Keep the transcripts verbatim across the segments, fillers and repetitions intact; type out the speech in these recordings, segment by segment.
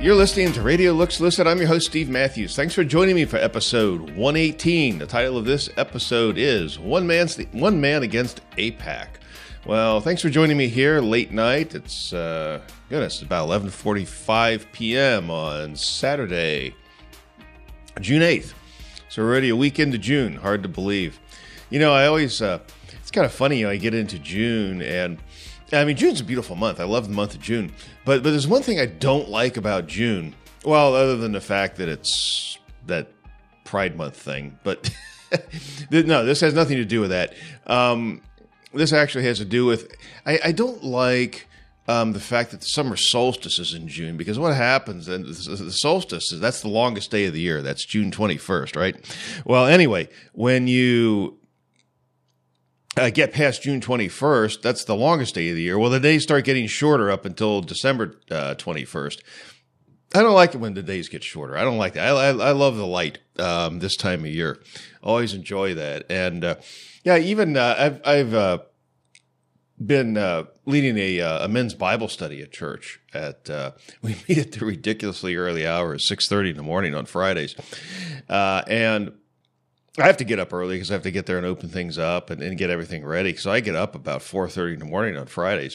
You're listening to Radio Looks Listed. I'm your host, Steve Matthews. Thanks for joining me for episode one eighteen. The title of this episode is One Man's One Man Against AIPAC. Well, thanks for joining me here late night. It's, uh, goodness, it's about eleven forty-five p.m. on Saturday, June eighth. So we're already a week into June. Hard to believe. You know, I always, uh, it's kind of funny, you know, I get into June and I mean, June's a beautiful month. I love the month of June. But but there's one thing I don't like about June. Well, other than the fact that it's that Pride Month thing. But no, this has nothing to do with that. Um, this actually has to do with, I, I don't like um, the fact that the summer solstice is in June. Because what happens, and the solstice, is that's the longest day of the year. That's June twenty-first, right? Well, anyway, when you... Uh, get past June twenty-first, that's the longest day of the year. Well, the days start getting shorter up until December uh, twenty-first. I don't like it when the days get shorter. I don't like that. I, I, I love the light um, this time of year. Always enjoy that. And uh, yeah, even uh, I've, I've uh, been uh, leading a, uh, a men's Bible study at church. At uh, we meet at the ridiculously early hours, six thirty in the morning on Fridays. Uh, and I have to get up early because I have to get there and open things up and, and get everything ready. So I get up about four thirty in the morning on Fridays.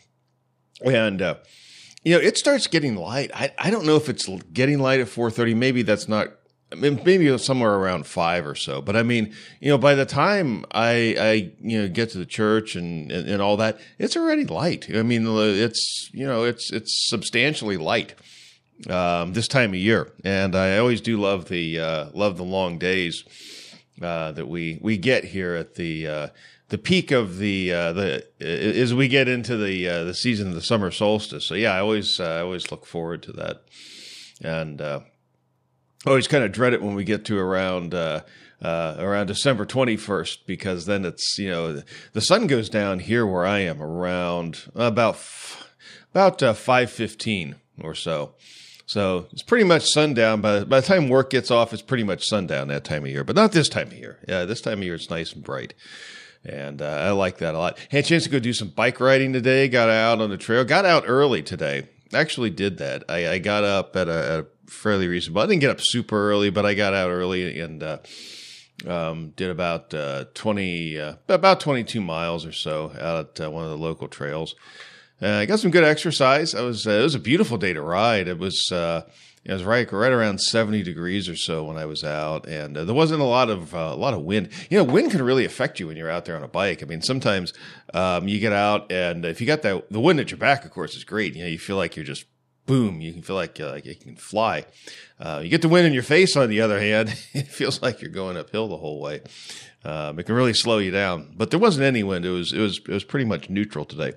And, uh, you know, it starts getting light. I, I don't know if it's getting light at four thirty. Maybe that's not, I mean, maybe somewhere around five or so. But I mean, you know, by the time I, I you know, get to the church and, and, and all that, it's already light. I mean, it's, you know, it's, it's substantially light. Um, this time of year. And I always do love the, uh, love the long days. Uh, that we, we get here at the uh, the peak of the uh, the as we get into the uh, the season of the summer solstice. So yeah, I always uh, I always look forward to that, and uh, I always kind of dread it when we get to around uh, uh, around December twenty-first, because then it's, you know, the sun goes down here where I am around about about uh, five fifteen or so. So it's pretty much sundown. By, by the time work gets off, it's pretty much sundown that time of year. But not this time of year. Yeah, this time of year it's nice and bright. And uh, I like that a lot. Had a chance to go do some bike riding today. Got out on the trail. Got out early today. Actually did that. I, I got up at a, at a fairly reasonable. I didn't get up super early, but I got out early and uh, um, did about uh, twenty, uh, about twenty-two miles or so out at uh, one of the local trails. Uh, I got some good exercise. I was, uh, it was a beautiful day to ride. It was, uh, it was right, right around seventy degrees or so when I was out, and uh, there wasn't a lot of, uh, a lot of wind. You know, wind can really affect you when you're out there on a bike. I mean, sometimes, um, you get out and if you got that, the wind at your back, of course, is great. You know, you feel like you're just, boom, you can feel like, uh, like you can fly. Uh, you get the wind in your face, on the other hand, it feels like you're going uphill the whole way. Um, it can really slow you down, but there wasn't any wind. It was, it was, it was pretty much neutral today.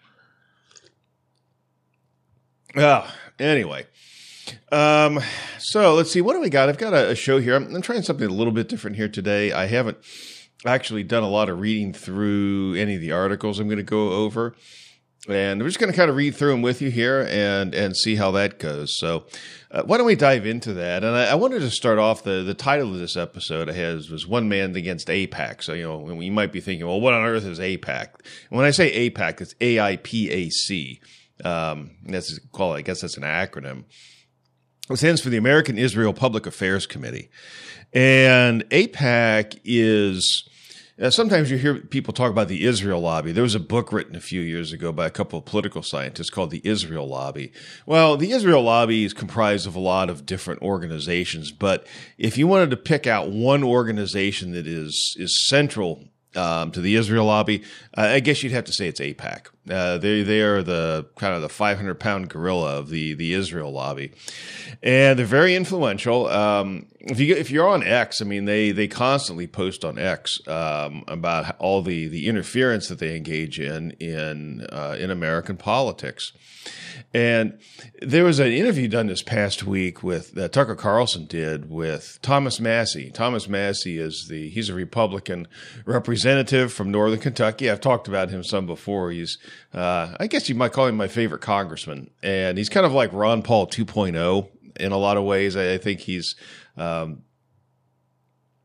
Oh, anyway. Um, so let's see. What do we got? I've got a, a show here. I'm, I'm trying something a little bit different here today. I haven't actually done a lot of reading through any of the articles I'm going to go over. And we're just going to kind of read through them with you here and, and see how that goes. So uh, why don't we dive into that? And I, I wanted to start off, the, the title of this episode has was One Man Against AIPAC. So, you know, you might be thinking, well, what on earth is AIPAC? When I say AIPAC, it's A I P A C. Um, that's called, I guess that's an acronym. It stands for the American Israel Public Affairs Committee. And AIPAC is, uh, sometimes you hear people talk about the Israel lobby. There was a book written a few years ago by a couple of political scientists called the Israel lobby. Well, the Israel lobby is comprised of a lot of different organizations, but if you wanted to pick out one organization that is, is central Um, to the Israel lobby, uh, I guess you'd have to say it's AIPAC. Uh, they they are the kind of the five hundred pound gorilla of the the Israel lobby, and they're very influential. Um, if you if you're on X, I mean they they constantly post on X um, about all the the interference that they engage in in uh, in American politics. And there was an interview done this past week with uh, Tucker Carlson did with Thomas Massie. Thomas Massie is the he's a Republican representative from Northern Kentucky. I've talked about him some before. He's uh, I guess you might call him my favorite congressman, and he's kind of like Ron Paul two point oh in a lot of ways. I, I think he's um,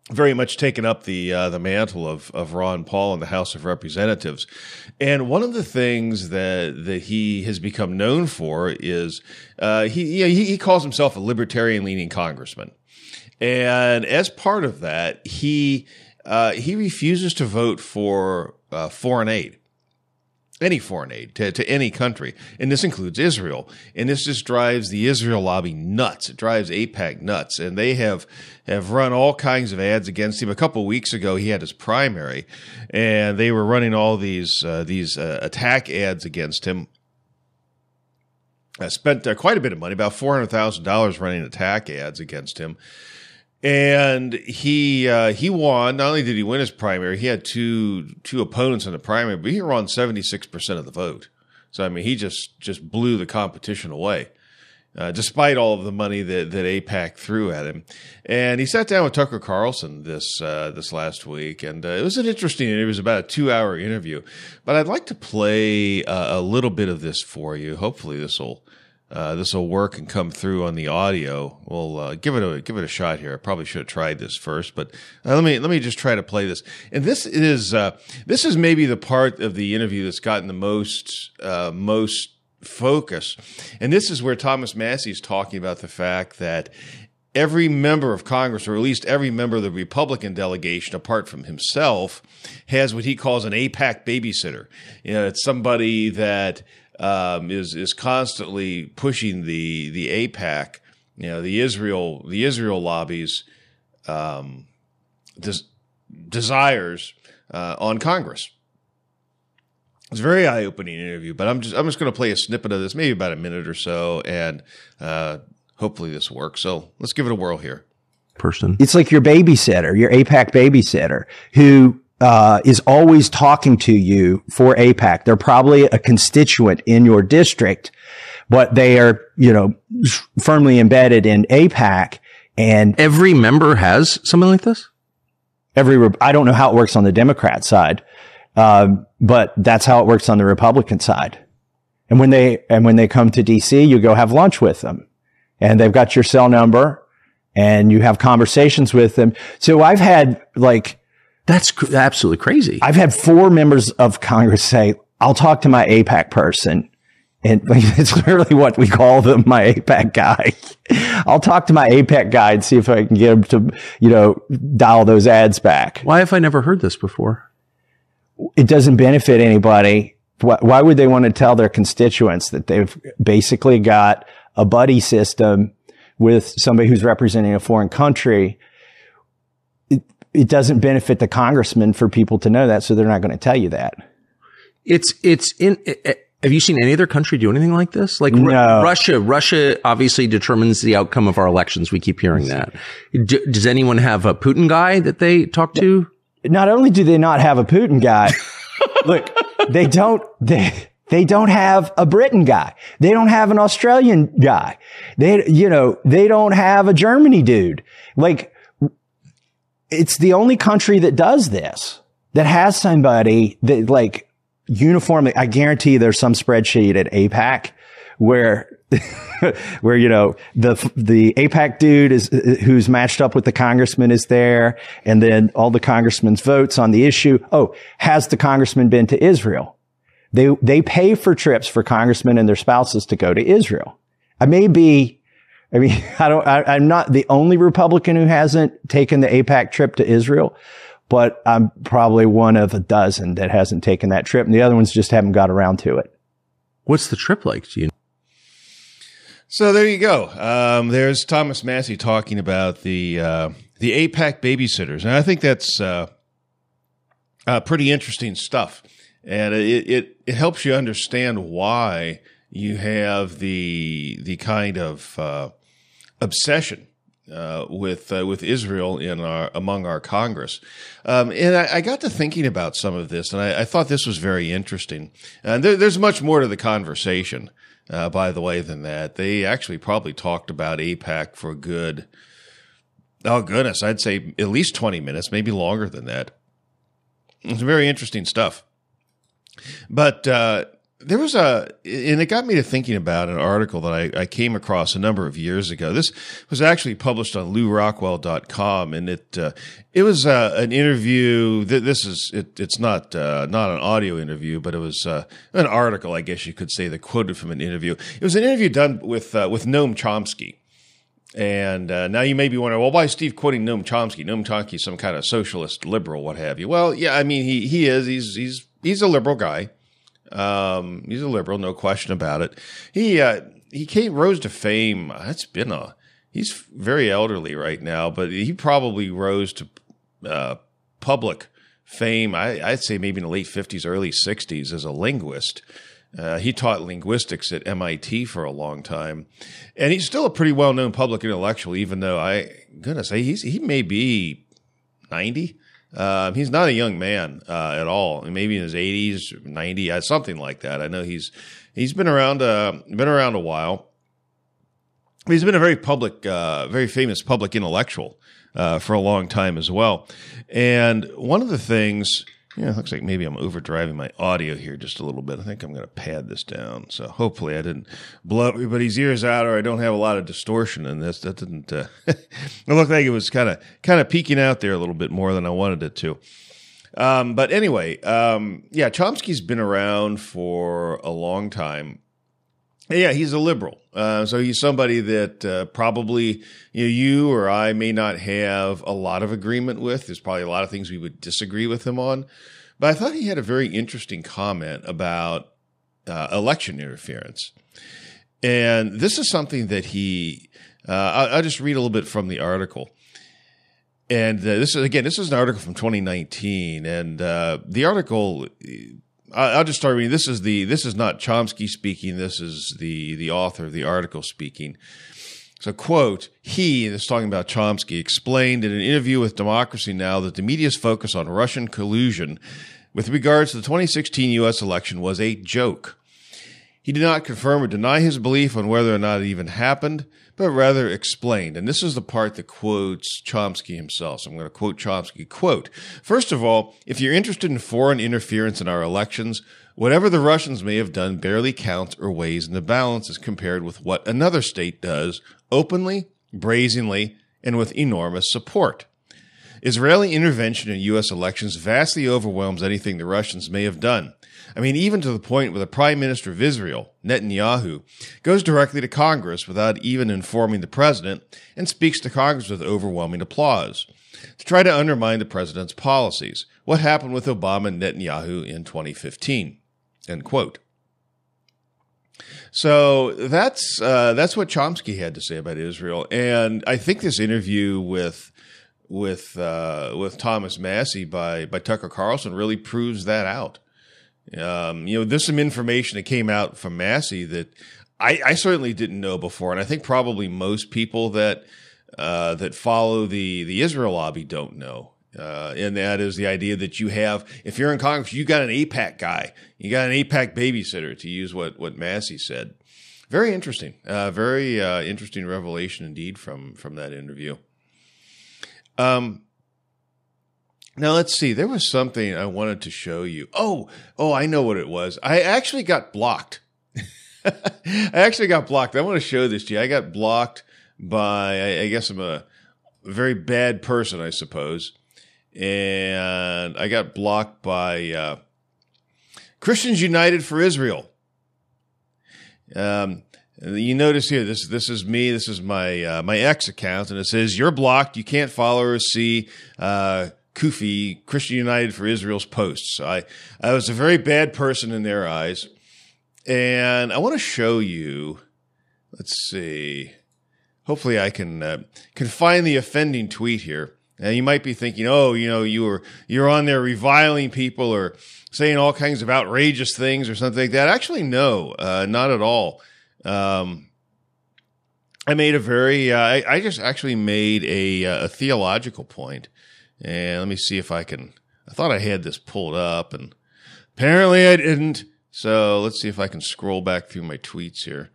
very much taken up the uh, the mantle of of Ron Paul in the House of Representatives. And one of the things that that he has become known for is uh, he, you know, he he calls himself a libertarian leaning congressman, and as part of that, he uh, he refuses to vote for uh, foreign aid. Any foreign aid to, to any country. And this includes Israel. And this just drives the Israel lobby nuts. It drives AIPAC nuts. And they have, have run all kinds of ads against him. A couple of weeks ago, he had his primary, and they were running all these, uh, these, uh, attack ads against him. I spent uh, quite a bit of money, about four hundred thousand dollars running attack ads against him. And he uh, he won. Not only did he win his primary, he had two two opponents in the primary, but he won seventy-six percent of the vote. So, I mean, he just, just blew the competition away, uh, despite all of the money that, that AIPAC threw at him. And he sat down with Tucker Carlson this uh, this last week, and uh, it was an interesting interview. It was about a two-hour interview. But I'd like to play uh, a little bit of this for you. Hopefully this will Uh, this will work and come through on the audio. We'll uh, give it a give it a shot here. I probably should have tried this first, but uh, let me let me just try to play this. And this is uh, this is maybe the part of the interview that's gotten the most uh, most focus. And this is where Thomas Massie is talking about the fact that every member of Congress, or at least every member of the Republican delegation, apart from himself, has what he calls an AIPAC babysitter. You know, it's somebody that Um, is is constantly pushing the the AIPAC, you know, the Israel the Israel lobby's um, des- desires uh, on Congress. It's a very eye opening interview, but I'm just I'm just going to play a snippet of this, maybe about a minute or so, and uh, hopefully this works. So let's give it a whirl here. Person, it's like your babysitter, your AIPAC babysitter, who Uh, is always talking to you for AIPAC. They're probably a constituent in your district, but they are, you know, firmly embedded in AIPAC. And every member has something like this? Every, I don't know how it works on the Democrat side, um, but that's how it works on the Republican side. And when they, and when they come to D C, you go have lunch with them, and they've got your cell number, and you have conversations with them. So I've had like, That's cr- absolutely crazy. I've had four members of Congress say, I'll talk to my AIPAC person. And it's literally what we call them, my AIPAC guy. I'll talk to my AIPAC guy and see if I can get him to, you know, dial those ads back. Why have I never heard this before? It doesn't benefit anybody. Why would they want to tell their constituents that they've basically got a buddy system with somebody who's representing a foreign country? It, It doesn't benefit the congressman for people to know that, so they're not going to tell you that. It's it's in. It, have you seen any other country do anything like this? Like no. R- Russia, Russia obviously determines the outcome of our elections. We keep hearing that. Do, does anyone have a Putin guy that they talk to? Not only do they not have a Putin guy, look, they don't. They they don't have a Britain guy. They don't have an Australian guy. They you know they don't have a Germany dude. Like. It's the only country that does this, that has somebody that like uniformly, I guarantee there's some spreadsheet at AIPAC where, where, you know, the, the AIPAC dude is, who's matched up with the congressman is there. And then all the congressman's votes on the issue. Oh, has the congressman been to Israel? They, they pay for trips for congressmen and their spouses to go to Israel. I may be, I mean, I don't, I, I'm not the only Republican who hasn't taken the AIPAC trip to Israel, but I'm probably one of a dozen that hasn't taken that trip, and the other ones just haven't got around to it. What's the trip like? Do you know? So there you go. Um, there's Thomas Massie talking about the, uh, the AIPAC babysitters. And I think that's, uh, uh, pretty interesting stuff. And it, it, it helps you understand why you have the, the kind of, uh, obsession uh, with uh, with Israel in our among our Congress, um, and I, I got to thinking about some of this, and I, I thought this was very interesting. And there, there's much more to the conversation, uh, by the way, than that. They actually probably talked about AIPAC for a good, oh goodness, I'd say at least twenty minutes, maybe longer than that. It's very interesting stuff. But uh, there was a, and it got me to thinking about an article that I, I came across a number of years ago. This was actually published on lou rockwell dot com, and it uh, it was uh, an interview. This is it, it's not uh, not an audio interview, but it was uh, an article, I guess you could say, that quoted from an interview. It was an interview done with uh, with Noam Chomsky. And uh, now you may be wondering, well, why is Steve quoting Noam Chomsky? Noam Chomsky is some kind of socialist liberal, what have you. Well, yeah, I mean, he he is. He's he's he's a liberal guy. Um, he's a liberal, no question about it. He uh, he came rose to fame. It's been a he's very elderly right now, but he probably rose to uh, public fame. I, I'd say maybe in the late fifties, early sixties as a linguist. Uh, he taught linguistics at M I T for a long time, and he's still a pretty well-known public intellectual. Even though I gonna say he's he may be ninety. Um, he's not a young man uh, at all. Maybe in his eighties, ninety, uh, something like that. I know he's he's been around uh, been around a while. He's been a very public, uh, very famous public intellectual uh, for a long time as well. And one of the things, yeah, it looks like maybe I'm overdriving my audio here just a little bit. I think I'm going to pad this down. So hopefully I didn't blow everybody's ears out, or I don't have a lot of distortion in this. That didn't, uh, it looked like it was kind of, kind of peeking out there a little bit more than I wanted it to. Um, but anyway, um, yeah, Chomsky's been around for a long time. Yeah, he's a liberal. Uh, so he's somebody that uh, probably you know, you or I may not have a lot of agreement with. There's probably a lot of things we would disagree with him on. But I thought he had a very interesting comment about uh, election interference. And this is something that he, uh, I'll, I'll just read a little bit from the article. And uh, this is, again, this is an article from twenty nineteen. And uh, the article, I'll just start reading. This is the this is not Chomsky speaking. This is the the author of the article speaking. So, quote, he, this is talking about Chomsky, explained in an interview with Democracy Now! That the media's focus on Russian collusion with regards to the twenty sixteen U S election was a joke. He did not confirm or deny his belief on whether or not it even happened, but rather explained. And this is the part that quotes Chomsky himself. So I'm going to quote Chomsky. Quote, first of all, if you're interested in foreign interference in our elections, whatever the Russians may have done barely counts or weighs in the balance as compared with what another state does openly, brazenly, and with enormous support. Israeli intervention in U S elections vastly overwhelms anything the Russians may have done. I mean, even to the point where the Prime Minister of Israel, Netanyahu, goes directly to Congress without even informing the president and speaks to Congress with overwhelming applause to try to undermine the president's policies. What happened with Obama and Netanyahu in twenty fifteen? End quote. So that's uh, that's what Chomsky had to say about Israel, and I think this interview with with uh, with Thomas Massie by by Tucker Carlson really proves that out. Um, you know, there's some information that came out from Massie that I, I certainly didn't know before, and I think probably most people that uh, that follow the the Israel lobby don't know. Uh, and that is the idea that you have, if you're in Congress, you got an AIPAC guy, you got an AIPAC babysitter, to use what what Massie said. Very interesting, uh, very uh, interesting revelation indeed from from that interview. Um. Now, let's see. There was something I wanted to show you. Oh, oh, I know what it was. I actually got blocked. I actually got blocked. I want to show this to you. I got blocked by, I, I guess I'm a very bad person, I suppose. And I got blocked by uh, Christians United for Israel. Um, you notice here, this this is me. This is my uh, my X account, and it says, you're blocked. You can't follow or see uh Kufi, Christian United for Israel's posts. I, I was a very bad person in their eyes. And I want to show you, let's see, hopefully I can uh, can find the offending tweet here. Now you might be thinking, oh, you know, you were, you're on there reviling people or saying all kinds of outrageous things or something like that. Actually, no, uh, not at all. Um, I made a very, uh, I, I just actually made a, a theological point. And let me see if I can, I thought I had this pulled up and apparently I didn't. So let's see if I can scroll back through my tweets here.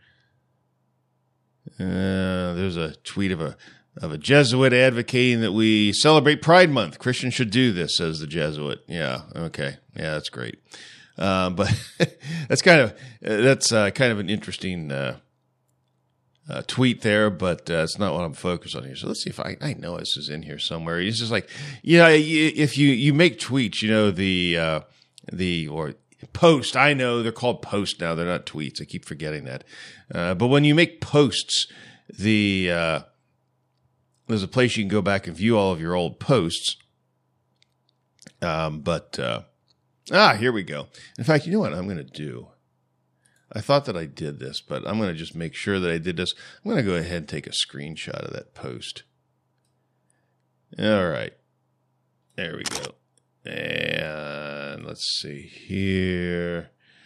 Uh, there's a tweet of a, of a Jesuit advocating that we celebrate Pride Month. Christians should do this, says the Jesuit. Yeah. Okay. Yeah, that's great. Uh, but that's kind of that's uh, kind of an interesting uh, uh, tweet there, but uh, it's not what I'm focused on here. So let's see if I I know this is in here somewhere. He's just like, you know, if you you make tweets, you know the uh, the or post. I know they're called posts now. They're not tweets. I keep forgetting that. Uh, but when you make posts, the uh, there's a place you can go back and view all of your old posts. Um, but uh, ah, here we go. In fact, you know what I'm going to do? I thought that I did this, but I'm going to just make sure that I did this. I'm going to go ahead and take a screenshot of that post. All right. There we go. And let's see here.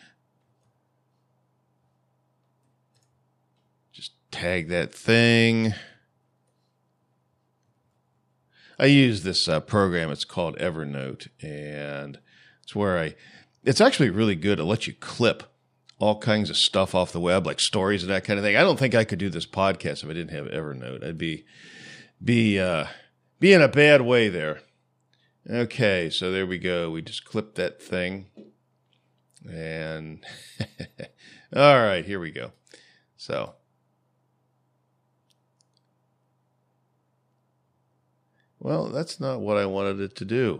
Just tag that thing. I use this uh, program. It's called Evernote, and it's where I, it's actually really good. It lets you clip all kinds of stuff off the web, like stories and that kind of thing. I don't think I could do this podcast if I didn't have Evernote. I'd be, be, uh, be in a bad way there. Okay, so there we go. We just clipped that thing. And all right, here we go. So well, that's not what I wanted it to do.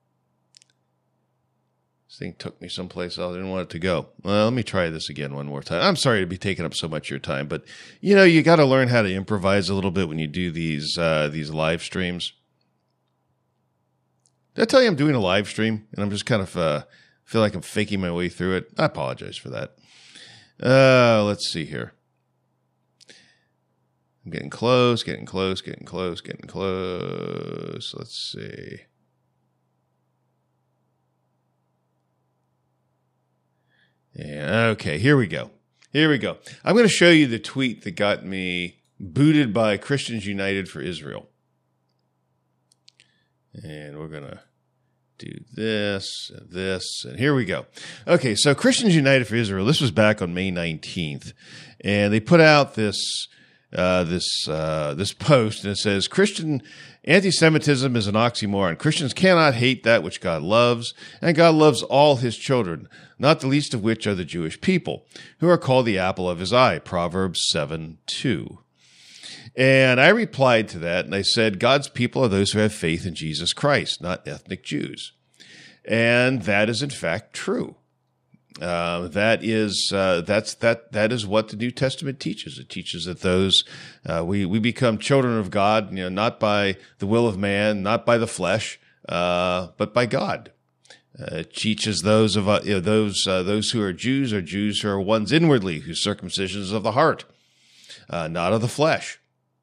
This thing took me someplace else. I didn't want it to go. Well, let me try this again one more time. I'm sorry to be taking up so much of your time, but you know, you got to learn how to improvise a little bit when you do these uh, these live streams. Did I tell you I'm doing a live stream and I'm just kind of uh, feel like I'm faking my way through it? I apologize for that. Uh, let's see here. I'm getting close, getting close, getting close, getting close. Let's see. Yeah, okay, here we go. Here we go. I'm going to show you the tweet that got me booted by Christians United for Israel. And we're going to do this and this, and here we go. Okay, so Christians United for Israel, this was back on May nineteenth, and they put out this uh, this uh, this post, and it says, Christian anti-Semitism is an oxymoron. Christians cannot hate that which God loves, and God loves all his children, not the least of which are the Jewish people, who are called the apple of his eye, Proverbs seven two. And I replied to that, and I said, God's people are those who have faith in Jesus Christ, not ethnic Jews. And that is, in fact, true. Uh, that is uh, that's that that is what the New Testament teaches. It teaches that those uh, we we become children of God, you know, not by the will of man, not by the flesh, uh, but by God. Uh, it teaches those of uh, you know, those uh, those who are Jews are Jews who are ones inwardly, whose circumcision is of the heart, uh, not of the flesh.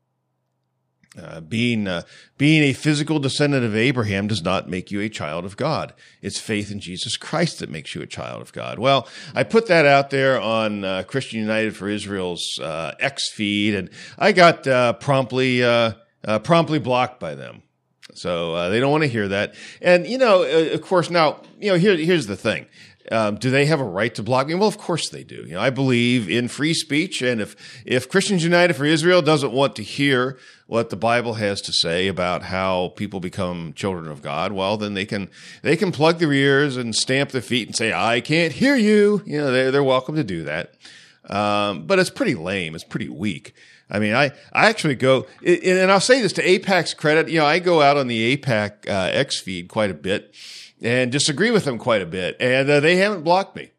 Uh, being uh, being a physical descendant of Abraham does not make you a child of God. It's faith in Jesus Christ that makes you a child of God. Well, I put that out there on uh, Christian United for Israel's uh, X feed, and I got uh, promptly uh, uh, promptly blocked by them. So uh, they don't want to hear that. And you know, uh, of course, now you know here here's the thing. Um, do they have a right to block me? Well, of course they do. You know, I believe in free speech, and if if Christians United for Israel doesn't want to hear what the Bible has to say about how people become children of God, well, then they can they can plug their ears and stamp their feet and say, "I can't hear you." You know, they're they're welcome to do that. Um, but it's pretty lame. It's pretty weak. I mean, I, I actually go, and I'll say this to AIPAC's credit. You know, I go out on the AIPAC uh, X feed quite a bit and disagree with them quite a bit, and uh, they haven't blocked me.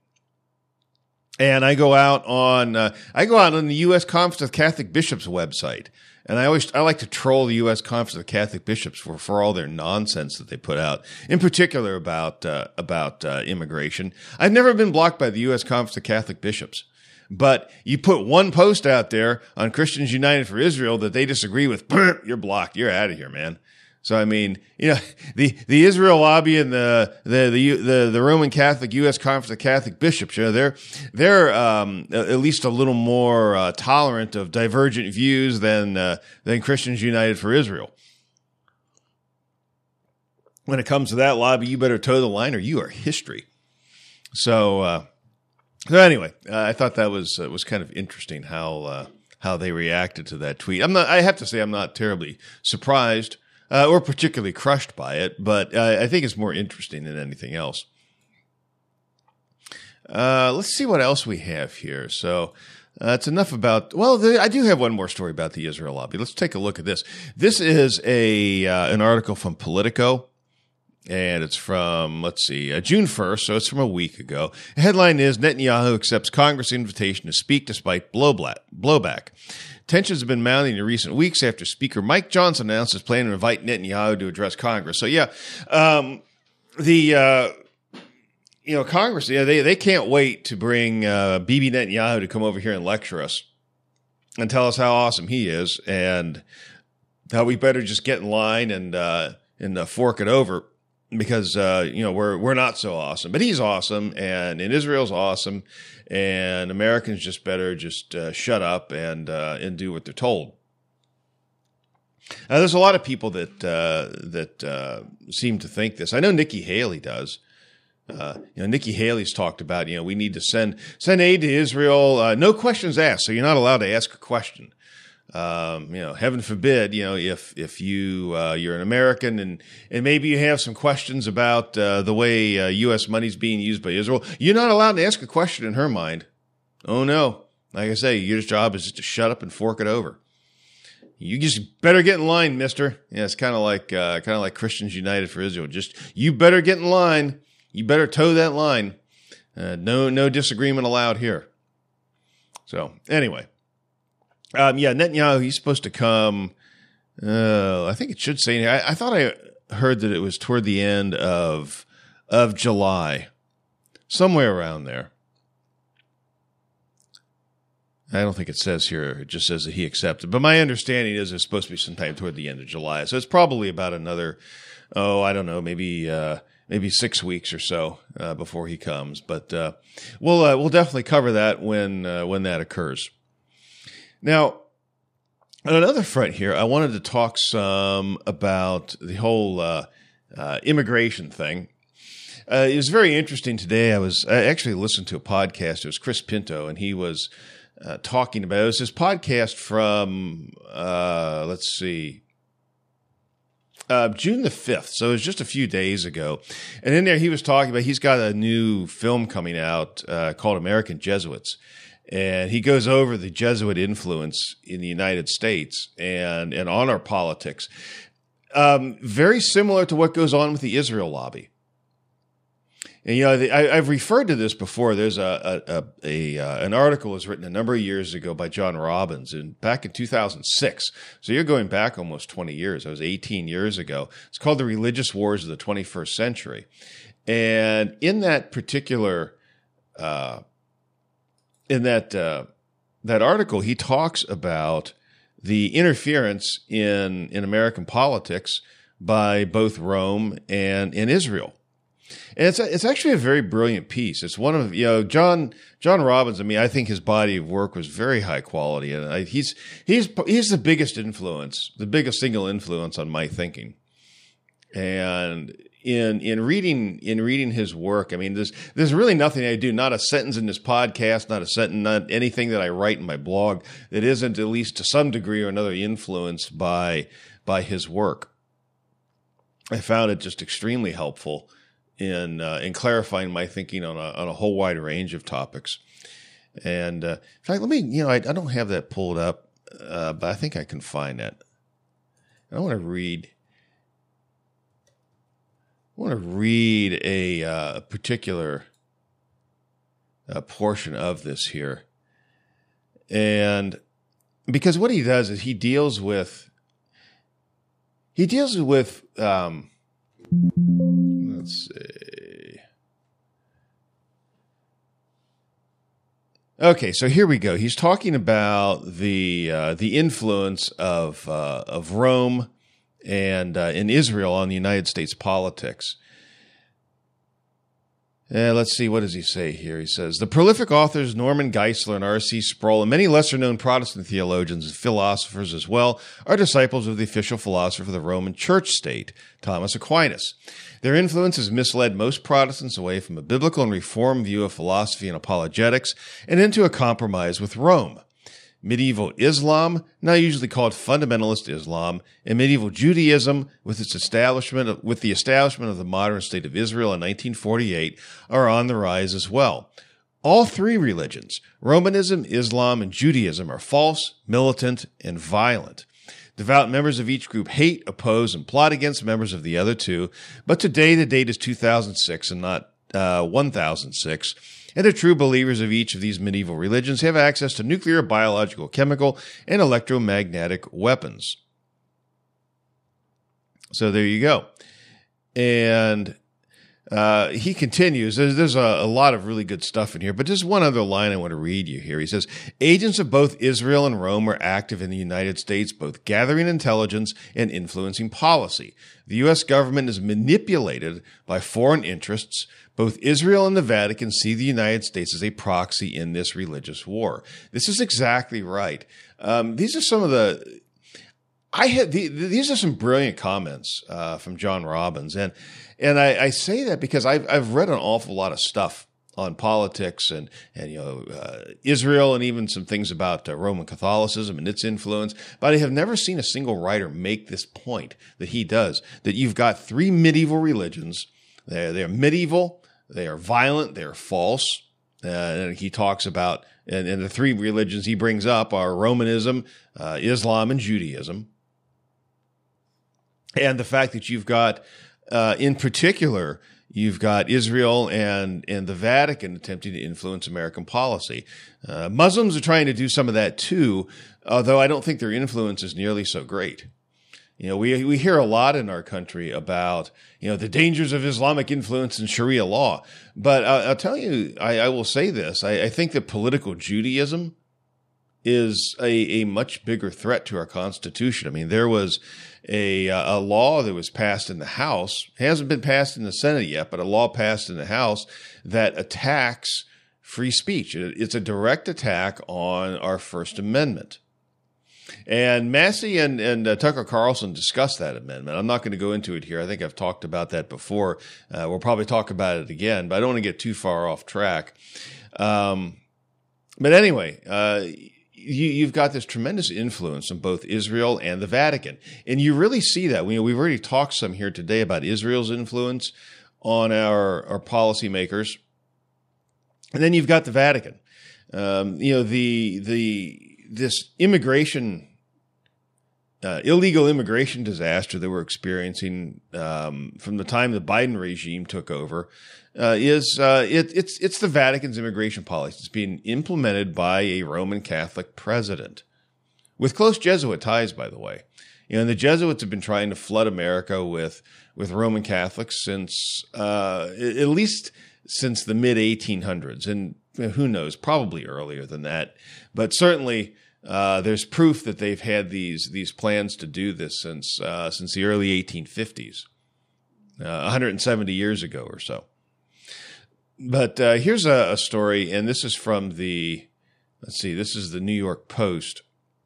And I go out on uh, I go out on the U S Conference of Catholic Bishops website, and I always I like to troll the U S Conference of Catholic Bishops for, for all their nonsense that they put out, in particular about uh, about uh, immigration. I've never been blocked by the U S Conference of Catholic Bishops, but you put one post out there on Christians United for Israel that they disagree with, you're blocked. You're out of here, man. So, I mean, you know, the, the Israel lobby and the, the, the, the, the Roman Catholic U S Conference of Catholic Bishops, you know, they're, they're, um, at least a little more, uh, tolerant of divergent views than, uh, than Christians United for Israel. When it comes to that lobby, you better toe the line or you are history. So, uh, so anyway, uh, I thought that was, uh, was kind of interesting how, uh, how they reacted to that tweet. I'm not, I have to say I'm not terribly surprised. Uh, or particularly crushed by it, but uh, I think it's more interesting than anything else. Uh, let's see what else we have here. So uh, it's enough about, well, the, I do have one more story about the Israel lobby. Let's take a look at this. This is a uh, an article from Politico, and it's from, let's see, uh, June first, so it's from a week ago. The headline is, Netanyahu accepts Congress invitation to speak despite blowback. blowback. Tensions have been mounting in recent weeks after Speaker Mike Johnson announced his plan to invite Netanyahu to address Congress. So, yeah, um, the, uh, you know, Congress, yeah, they, they can't wait to bring uh, Bibi Netanyahu to come over here and lecture us and tell us how awesome he is and how we better just get in line and uh, and uh, fork it over because, uh, you know, we're we're not so awesome. But he's awesome, and, and Israel's awesome, and Americans just better just uh, shut up and uh, and do what they're told. Now, there's a lot of people that uh, that uh, seem to think this. I know Nikki Haley does. Uh, you know, Nikki Haley's talked about, you know, we need to send send aid to Israel, uh, no questions asked. So you're not allowed to ask a question. Um, you know, heaven forbid, you know, if if you uh, you're an American and and maybe you have some questions about uh, the way uh, U S money's being used by Israel, you're not allowed to ask a question in her mind. Oh no, like I say, your job is just to shut up and fork it over. You just better get in line, mister. Yeah, it's kind of like uh, kind of like Christians United for Israel. Just you better get in line. You better toe that line. Uh, no, no disagreement allowed here. So anyway, um, yeah, Netanyahu, he's supposed to come. Uh, I think it should say. I, I thought I heard that it was toward the end of of July, somewhere around there. I don't think it says here. It just says that he accepted. But my understanding is it's supposed to be sometime toward the end of July. So it's probably about another. Oh, I don't know, maybe. Uh, Maybe six weeks or so uh, before he comes, but uh, we'll uh, we'll definitely cover that when uh, when that occurs. Now, on another front here, I wanted to talk some about the whole uh, uh, immigration thing. Uh, it was very interesting today. I was I actually listened to a podcast. It was Chris Pinto, and he was uh, talking about it was this podcast from uh, let's see. Uh, June the fifth, so it was just a few days ago. And in there he was talking about, he's got a new film coming out uh, called American Jesuits. And he goes over the Jesuit influence in the United States and, and on our politics. Um, very similar to what goes on with the Israel lobby. And, you know, the, I, I've referred to this before. There's a, a, a, a uh, an article was written a number of years ago by John Robbins in back in two thousand six. So you're going back almost twenty years. That was eighteen years ago. It's called The Religious Wars of the twenty-first Century. And in that particular, uh, in that, uh, that article, he talks about the interference in, in American politics by both Rome and, and Israel. And it's a, it's actually a very brilliant piece. It's one of, you know, John John Robbins. I mean, I think his body of work was very high quality, and I, he's he's he's the biggest influence, the biggest single influence on my thinking. And in in reading in reading his work, I mean, there's there's really nothing I do, not a sentence in this podcast, not a sentence, not anything that I write in my blog that isn't at least to some degree or another influenced by by his work. I found it just extremely helpful in uh, in clarifying my thinking on a on a whole wide range of topics. And uh, in fact, let me, you know, I, I don't have that pulled up, uh, but I think I can find that. I want to read. I want to read a, uh, a particular uh, portion of this here, and because what he does is he deals with he deals with. Um, Let's see. Okay, so here we go. He's talking about the uh, the influence of uh, of Rome and uh, in Israel on the United States politics. Uh, let's see, what does he say here? He says, the prolific authors Norman Geisler and R C Sproul and many lesser-known Protestant theologians and philosophers as well are disciples of the official philosopher of the Roman Church state, Thomas Aquinas. Their influence has misled most Protestants away from a biblical and reformed view of philosophy and apologetics and into a compromise with Rome. Medieval Islam, now usually called fundamentalist Islam, and medieval Judaism, with its establishment, with the establishment of the modern state of Israel in nineteen forty-eight, are on the rise as well. All three religions, Romanism, Islam, and Judaism, are false, militant, and violent. Devout members of each group hate, oppose, and plot against members of the other two, but today the date is two thousand six and not uh, one thousand six, and the true believers of each of these medieval religions have access to nuclear, biological, chemical, and electromagnetic weapons. So there you go. And Uh, he continues, there's, there's a, a lot of really good stuff in here, but just one other line I want to read you here. He says, agents of both Israel and Rome are active in the United States, both gathering intelligence and influencing policy. The U S government is manipulated by foreign interests. Both Israel and the Vatican see the United States as a proxy in this religious war. This is exactly right. Um, these are some of the, I had, the, these are some brilliant comments, uh, from John Robbins. And, And I, I say that because I've, I've read an awful lot of stuff on politics and, and you know, uh, Israel and even some things about uh, Roman Catholicism and its influence. But I have never seen a single writer make this point that he does, that you've got three medieval religions. They're, they're medieval, they are violent, they're false. Uh, and he talks about, and, and the three religions he brings up are Romanism, uh, Islam, and Judaism. And the fact that you've got Uh, in particular, you've got Israel and, and the Vatican attempting to influence American policy. Uh, Muslims are trying to do some of that too, although I don't think their influence is nearly so great. You know, we, we hear a lot in our country about, you know, the dangers of Islamic influence in Sharia law. But I'll, I'll tell you, I, I will say this. I, I think that political Judaism is a, a much bigger threat to our Constitution. I mean, there was a, a law that was passed in the House, hasn't been passed in the Senate yet, but a law passed in the House that attacks free speech. It's a direct attack on our First Amendment. And Massey and, and uh, Tucker Carlson discussed that amendment. I'm not going to go into it here. I think I've talked about that before. Uh, we'll probably talk about it again, but I don't want to get too far off track. Um, but anyway, uh, You, you've got this tremendous influence on both Israel and the Vatican. And you really see that. We, we've already talked some here today about Israel's influence on our, our policymakers. And then you've got the Vatican. Um, you know, the, the, this immigration, uh, illegal immigration disaster that we're experiencing, um, from the time the Biden regime took over, Uh, is uh, it, it's it's the Vatican's immigration policy. It's being implemented by a Roman Catholic president with close Jesuit ties, by the way. You know, the Jesuits have been trying to flood America with with Roman Catholics since uh, at least since the mid eighteen hundreds, and who knows, probably earlier than that. But certainly, uh, there's proof that they've had these these plans to do this since uh, since the early eighteen fifties, uh, one hundred seventy years ago or so. But uh, here's a, a story, and this is from the, let's see, this is the New York Post.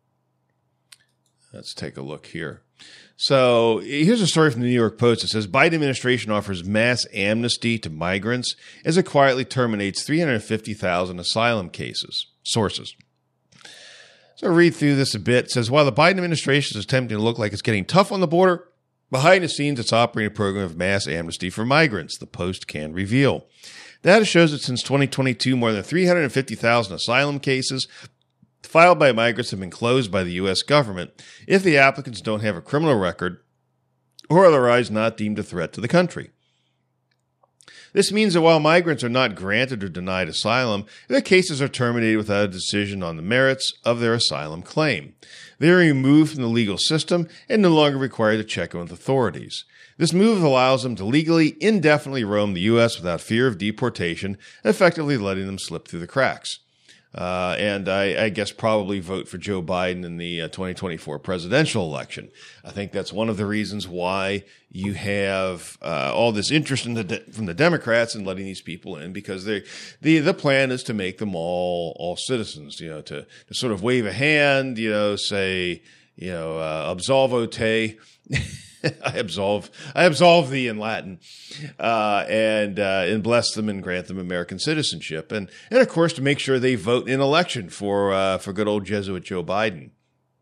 Let's take a look here. So here's a story from the New York Post. It says, Biden administration offers mass amnesty to migrants as it quietly terminates three hundred fifty thousand asylum cases. Sources. So I'll read through this a bit. It says, while the Biden administration is attempting to look like it's getting tough on the border, behind the scenes it's operating a program of mass amnesty for migrants, the Post can reveal. Data shows that since twenty twenty-two, more than three hundred fifty thousand asylum cases filed by migrants have been closed by the U S government if the applicants don't have a criminal record or otherwise not deemed a threat to the country. This means that while migrants are not granted or denied asylum, their cases are terminated without a decision on the merits of their asylum claim. They are removed from the legal system and no longer required to check in with authorities. This move allows them to legally, indefinitely roam the U S without fear of deportation, effectively letting them slip through the cracks. Uh, and I, I guess probably vote for Joe Biden in the uh, twenty twenty-four presidential election. I think that's one of the reasons why you have uh, all this interest in the de- from the Democrats in letting these people in, because they the the plan is to make them all all citizens. You know, to, to sort of wave a hand. You know, say you know uh, absolvo te. I absolve, I absolve thee in Latin, uh, and, uh, and bless them and grant them American citizenship. And, and of course, to make sure they vote in election for, uh, for good old Jesuit Joe Biden.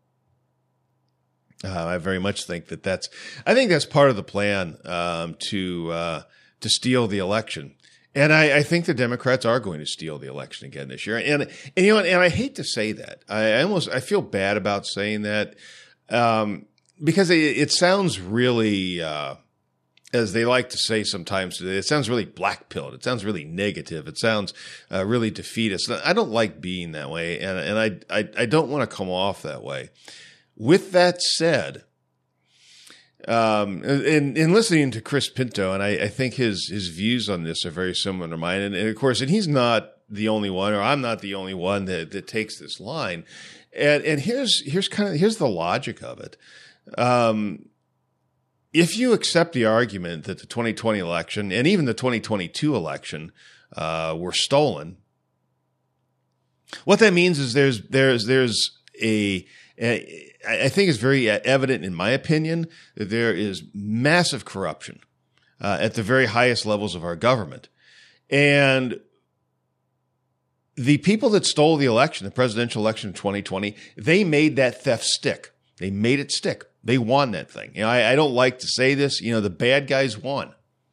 Uh, I very much think that that's, I think that's part of the plan, um, to, uh, to steal the election. And I, I think the Democrats are going to steal the election again this year. And, and you know, and I hate to say that. I, I almost, I feel bad about saying that, um, because it, it sounds really, uh, as they like to say sometimes today, it sounds really black-pilled. It sounds really negative. It sounds uh, really defeatist. I don't like being that way, and, and I, I, I don't want to come off that way. With that said, um, in, in listening to Chris Pinto, and I, I think his his views on this are very similar to mine, and, and of course, and he's not the only one, or I'm not the only one that, that takes this line. And, and here's here's kind of here's the logic of it. Um, If you accept the argument that the twenty twenty election and even the twenty twenty-two election uh, were stolen, what that means is there's there's there's a, a I think it's very evident, in my opinion, that there is massive corruption uh, at the very highest levels of our government, and the people that stole the election, the presidential election in twenty twenty, they made that theft stick. They made it stick. They won that thing. You know, I, I don't like to say this, you know, the bad guys won.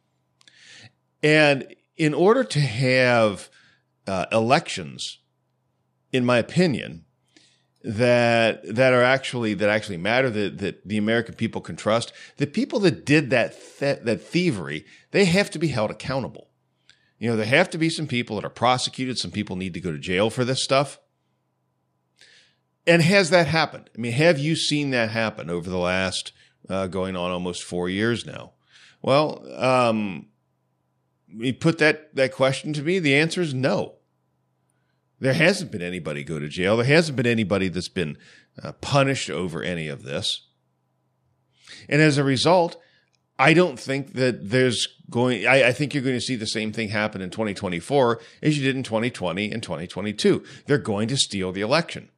And in order to have uh, elections, in my opinion, that that are actually that actually matter, that that the American people can trust, the people that did that th- that thievery, they have to be held accountable. You know, there have to be some people that are prosecuted. Some people need to go to jail for this stuff. And has that happened? I mean, have you seen that happen over the last uh, going on almost four years now? Well, um, you put that, that question to me, the answer is no. There hasn't been anybody go to jail. There hasn't been anybody that's been uh, punished over any of this. And as a result, I don't think that there's going, I, I think you're going to see the same thing happen in twenty twenty-four as you did in twenty twenty and twenty twenty-two. They're going to steal the election.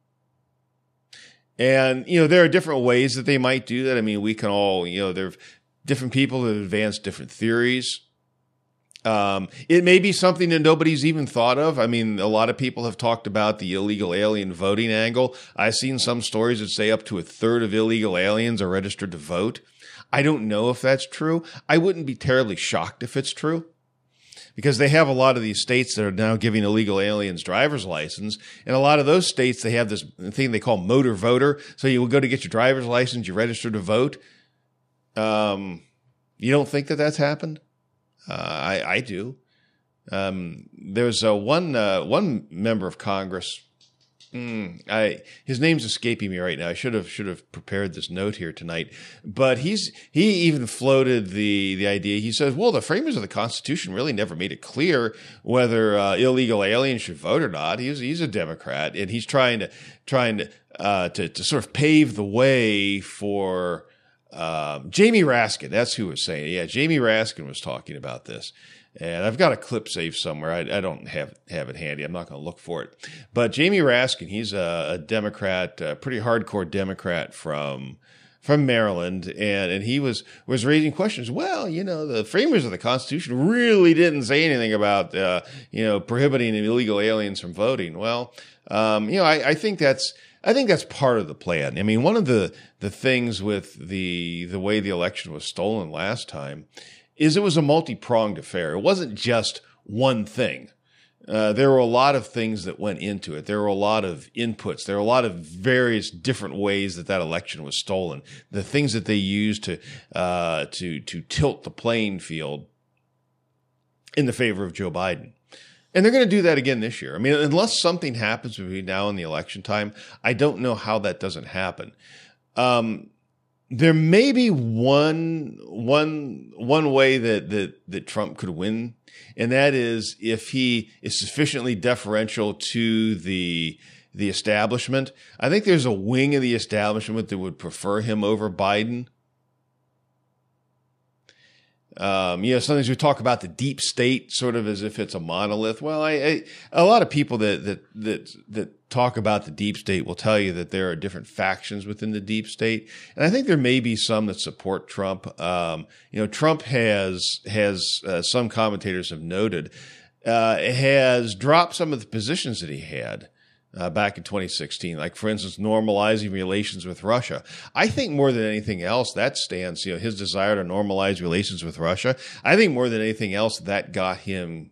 And, you know, there are different ways that they might do that. I mean, we can all, you know, there are different people that advance different theories. Um, it may be something that nobody's even thought of. I mean, a lot of people have talked about the illegal alien voting angle. I've seen some stories that say up to a third of illegal aliens are registered to vote. I don't know if that's true. I wouldn't be terribly shocked if it's true, because they have a lot of these states that are now giving illegal aliens driver's license. And a lot of those states, they have this thing they call motor voter. So you will go to get your driver's license, you register to vote. Um, you don't think that that's happened? Uh, I, I do. Um, there's a one, uh, one member of Congress. Mm, I, his name's escaping me right now. I should have, should have prepared this note here tonight, but he's, he even floated the, the idea. He says, well, the framers of the Constitution really never made it clear whether, uh, illegal aliens should vote or not. He's, he's a Democrat, and he's trying to, trying to, uh, to, to sort of pave the way for, um, Jamie Raskin. That's who was saying it. Yeah. Jamie Raskin was talking about this. And I've got a clip saved somewhere. I, I don't have have it handy. I'm not going to look for it. But Jamie Raskin, he's a, a Democrat, a pretty hardcore Democrat from from Maryland, and and he was was raising questions. Well, you know, the framers of the Constitution really didn't say anything about uh, you know prohibiting illegal aliens from voting. Well, um, you know, I, I think that's. I think that's part of the plan. I mean, one of the the things with the the way the election was stolen last time is it was a multi-pronged affair. It wasn't just one thing. Uh, there were a lot of things that went into it. There were a lot of inputs. There were a lot of various different ways that that election was stolen. The things that they used to uh, to to tilt the playing field in the favor of Joe Biden. And they're going to do that again this year. I mean, unless something happens between now and the election time, I don't know how that doesn't happen. Um, There may be one, one, one way that, that, that Trump could win, and that is if he is sufficiently deferential to the, the establishment. I think there's a wing of the establishment that would prefer him over Biden. Um, you know, sometimes we talk about the deep state sort of as if it's a monolith. Well, I, I a lot of people that, that, that, that talk about the deep state will tell you that there are different factions within the deep state. And I think there may be some that support Trump. Um, you know, Trump has, has, uh, some commentators have noted, uh, has dropped some of the positions that he had. Uh, back in twenty sixteen, like, for instance, normalizing relations with Russia. I think more than anything else, that stance, you know, his desire to normalize relations with Russia, I think more than anything else, that got him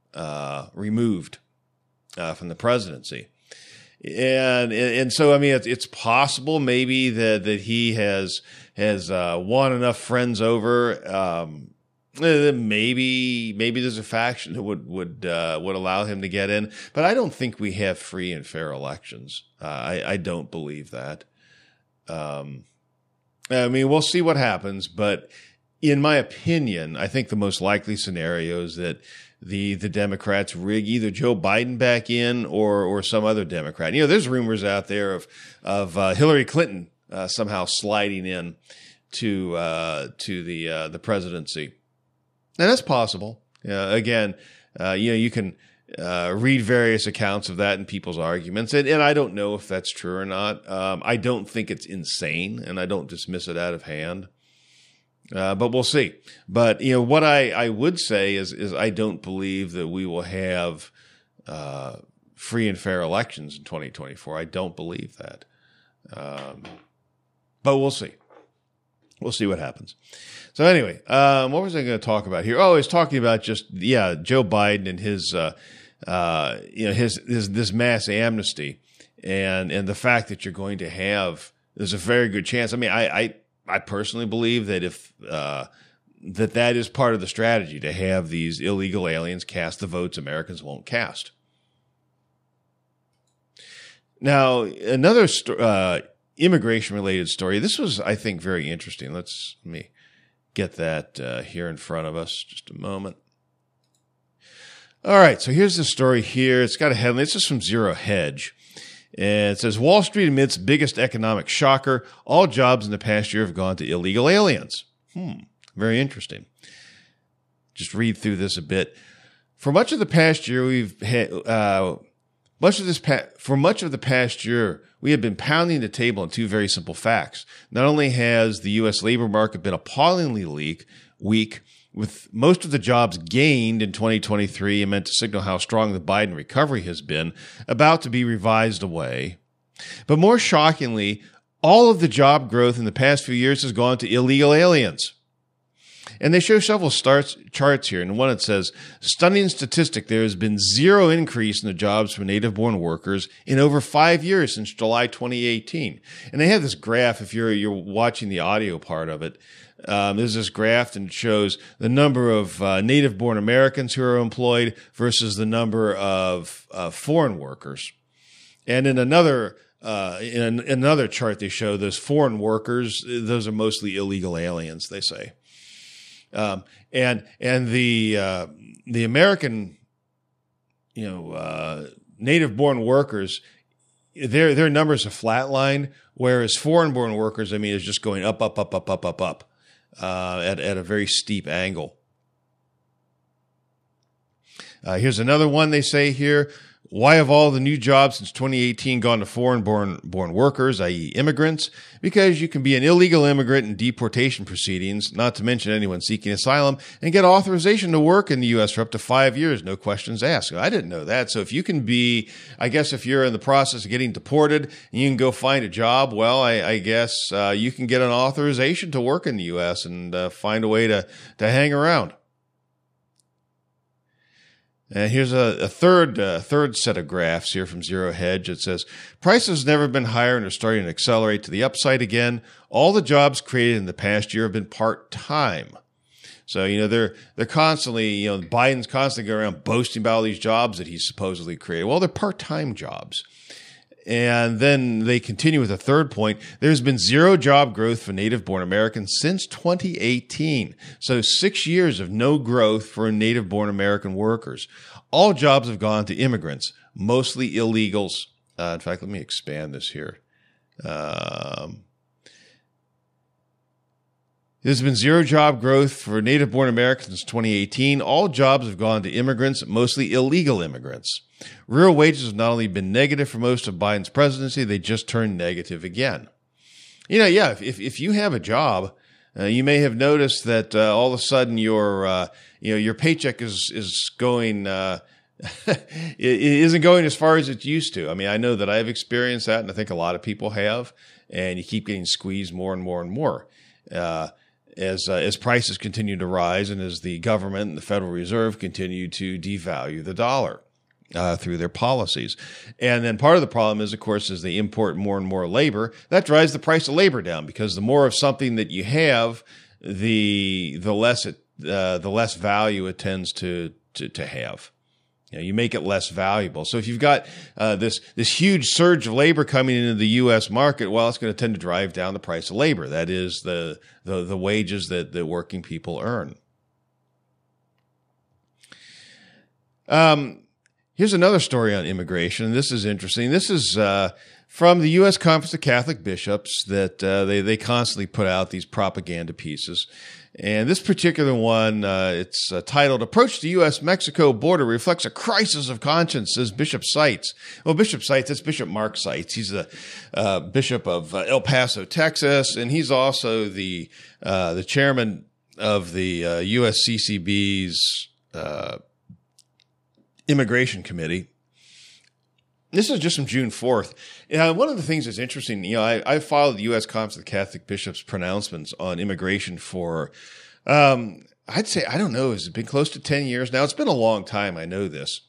uh, removed uh, from the presidency. And, and so, I mean, it's, it's possible maybe that, that he has, has, uh, won enough friends over. Um, maybe, maybe there's a faction that would, would, uh, would allow him to get in, but I don't think we have free and fair elections. Uh, I, I don't believe that. Um, I mean, we'll see what happens, but in my opinion, I think the most likely scenario is that the the Democrats rig either Joe Biden back in or or some other Democrat. You know, there's rumors out there of of uh, Hillary Clinton uh, somehow sliding in to uh, to the uh, the presidency, and that's possible. Uh, again, uh, you know, you can uh, read various accounts of that in people's arguments, and, and I don't know if that's true or not. Um, I don't think it's insane, and I don't dismiss it out of hand. Uh, but we'll see. But, you know, what I, I would say is, is I don't believe that we will have, uh, free and fair elections in twenty twenty-four. I don't believe that. Um, but we'll see. We'll see what happens. So anyway, um, what was I going to talk about here? Oh, I was talking about just, yeah, Joe Biden and his, uh, uh, you know, his, his, this mass amnesty and, and the fact that you're going to have, there's a very good chance. I mean, I, I, I personally believe that if uh, that that is part of the strategy to have these illegal aliens cast the votes Americans won't cast. Now, another sto- uh, immigration-related story. This was, I think, very interesting. Let's let me get that uh, here in front of us. Just a moment. All right, so here's the story here. It's got a headline. This is from Zero Hedge. And it says, Wall Street admits biggest economic shocker. All jobs in the past year have gone to illegal aliens. Hmm. Very interesting. Just read through this a bit. For much of the past year, we've had, uh, much of this, pa- for much of the past year, we have been pounding the table on two very simple facts. Not only has the U S labor market been appallingly leak, weak, with most of the jobs gained in twenty twenty-three and meant to signal how strong the Biden recovery has been, about to be revised away. But more shockingly, all of the job growth in the past few years has gone to illegal aliens. And they show several starts, charts here. And one it says, stunning statistic, there has been zero increase in the jobs for native-born workers in over five years since July twenty eighteen. And they have this graph, if you're you're watching the audio part of it. Um, there's this graph and it shows the number of uh, native-born Americans who are employed versus the number of uh, foreign workers. And in another uh, in, an, in another chart, they show those foreign workers. Those are mostly illegal aliens, they say. Um, and and the uh, the American, you know, uh, native-born workers, their their numbers are flatline, whereas foreign-born workers, I mean, is just going up, up, up, up, up, up, up. Uh, at, at a very steep angle. Uh, here's another one they say here. Why have all the new jobs since twenty eighteen gone to foreign-born born workers, that is immigrants? Because you can be an illegal immigrant in deportation proceedings, not to mention anyone seeking asylum, and get authorization to work in the U S for up to five years, no questions asked. I didn't know that. So if you can be, I guess if you're in the process of getting deported and you can go find a job, well, I, I guess uh, you can get an authorization to work in the U S and uh, find a way to, to hang around. And here's a, a third uh, third set of graphs here from Zero Hedge. It says, prices have never been higher and are starting to accelerate to the upside again. All the jobs created in the past year have been part-time. So, you know, they're they're constantly, you know, Biden's constantly going around boasting about all these jobs that he's supposedly created. Well, they're part-time jobs. And then they continue with a third point. There's been zero job growth for native-born Americans since twenty eighteen. So six years of no growth for native-born American workers. All jobs have gone to immigrants, mostly illegals. Uh, in fact, let me expand this here. Um, There's been zero job growth for native-born Americans since twenty eighteen. All jobs have gone to immigrants, mostly illegal immigrants. Real wages have not only been negative for most of Biden's presidency, they just turned negative again. You know, yeah, if if you have a job, uh, you may have noticed that uh, all of a sudden your uh, you know your paycheck is is going uh, it isn't going as far as it used to. I mean, I know that I've experienced that, and I think a lot of people have. And you keep getting squeezed more and more and more. Uh, as uh, as prices continue to rise and as the government and the Federal Reserve continue to devalue the dollar uh, through their policies. And then part of the problem is, of course, as they import more and more labor, that drives the price of labor down, because the more of something that you have, the the less it uh, the less value it tends to to, to have. You know, you make it less valuable. So if you've got uh, this this huge surge of labor coming into the U S market, well, it's going to tend to drive down the price of labor. That is the the, the wages that, that working people earn. Um, here's another story on immigration, and this is interesting. This is uh, from the U S Conference of Catholic Bishops that uh, they they constantly put out these propaganda pieces. And this particular one, uh, it's uh, titled, "Approach to U S Mexico Border Reflects a Crisis of Conscience," says Bishop Seitz. Well, Bishop Seitz, that's Bishop Mark Seitz. He's the uh, Bishop of uh, El Paso, Texas, and he's also the uh, the chairman of the uh, U S C C B's uh, Immigration Committee. This is just from June fourth. Uh, one of the things that's interesting, you know, I, I followed the U S Conference of Catholic Bishops' pronouncements on immigration for, um, I'd say, I don't know, has it been close to ten years now? It's been a long time. I know this.